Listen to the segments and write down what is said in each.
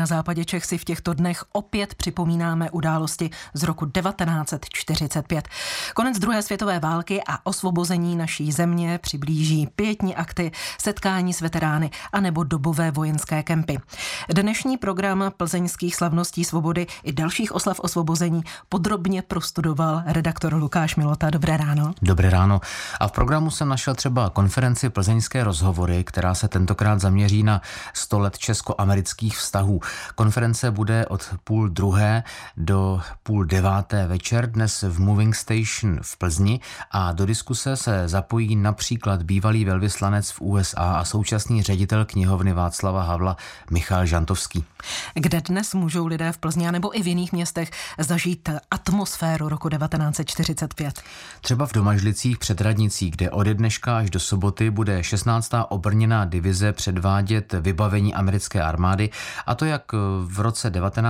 na západě Čech si v těchto dnech opět připomínáme události z roku 1945. Konec druhé světové války a osvobození naší země přiblíží pietní akty, setkání s veterány anebo dobové vojenské kempy. Dnešní program plzeňských slavností svobody i dalších oslav osvobození podrobně prostudoval redaktor Lukáš Milota. Dobré ráno. Dobré ráno. A v programu jsem našel třeba konferenci Plzeňské rozhovory, která se tentokrát zaměří na 100 let česko-amerických vztahů. Konference bude od 8:30 do 8:30 večer dnes v Moving Station v Plzni a do diskuse se zapojí například bývalý velvyslanec v USA a současný ředitel knihovny Václava Havla Michal Žantovský. Kde dnes můžou lidé v Plzni nebo i v jiných městech zažít atmosféru roku 1945? Třeba v Domažlicích před radnicí, kde ode dneška až do soboty bude 16. obrněná divize předvádět vybavení americké armády, a to jak v roce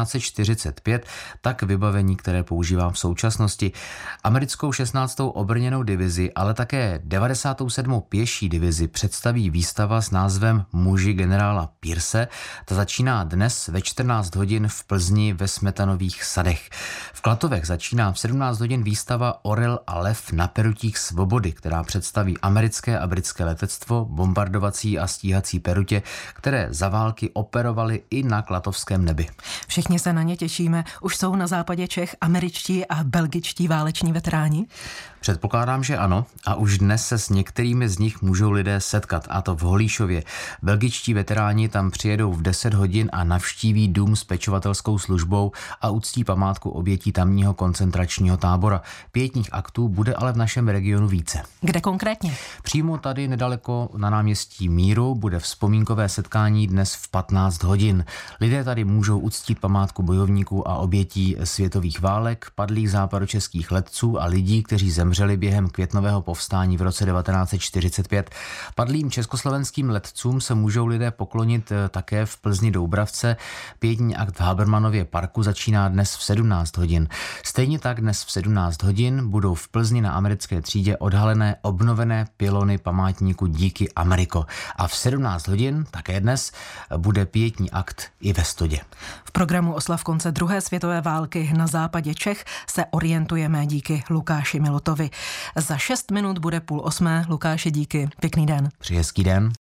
1945, tak vybavení, které používám v současnosti. Americkou 16. obrněnou divizi, ale také 97. pěší divizi představí výstava s názvem Muži generála Pierce. Ta začíná dnes ve 14 hodin v Plzni ve Smetanových sadech. V Klatovech začíná v 17 hodin výstava Orel a lev na perutích svobody, která představí americké a britské letectvo, bombardovací a stíhací perutě, které za války operovaly i na klatovském nebi. Všichni se na ně těšíme. Už jsou na západě Čech američtí a belgičtí váleční veteráni? Předpokládám, že ano, a už dnes se s některými z nich můžou lidé setkat, a to v Holíšově. Belgičtí veteráni tam přijedou v 10 hodin a navštíví dům s pečovatelskou službou a uctí památku obětí tamního koncentračního tábora. Pietních aktů bude ale v našem regionu více. Kde konkrétně? Přímo tady nedaleko na náměstí Míru bude vzpomínkové setkání dnes v 15 hodin. Lidé tady můžou uctít památku bojovníků a obětí světových válek, padlých západočeských letců a lidí, kteří zemřeli během květnového povstání v roce 1945. Padlým československým letcům se můžou lidé poklonit také v Plzni Doubravce. Pietní akt v Habermanově parku začíná dnes v 17 hodin. Stejně tak dnes v 17 hodin budou v Plzni na americké třídě odhalené obnovené pylony památníku Díky Ameriko. A v 17 hodin, také dnes, bude pietní akt i ve Stodě. V programu oslav konce druhé světové války na západě Čech se orientujeme díky Lukáši Milotovi. Za 6 minut bude 7:30. Lukáši, díky. Pěkný den. Přeji hezký den.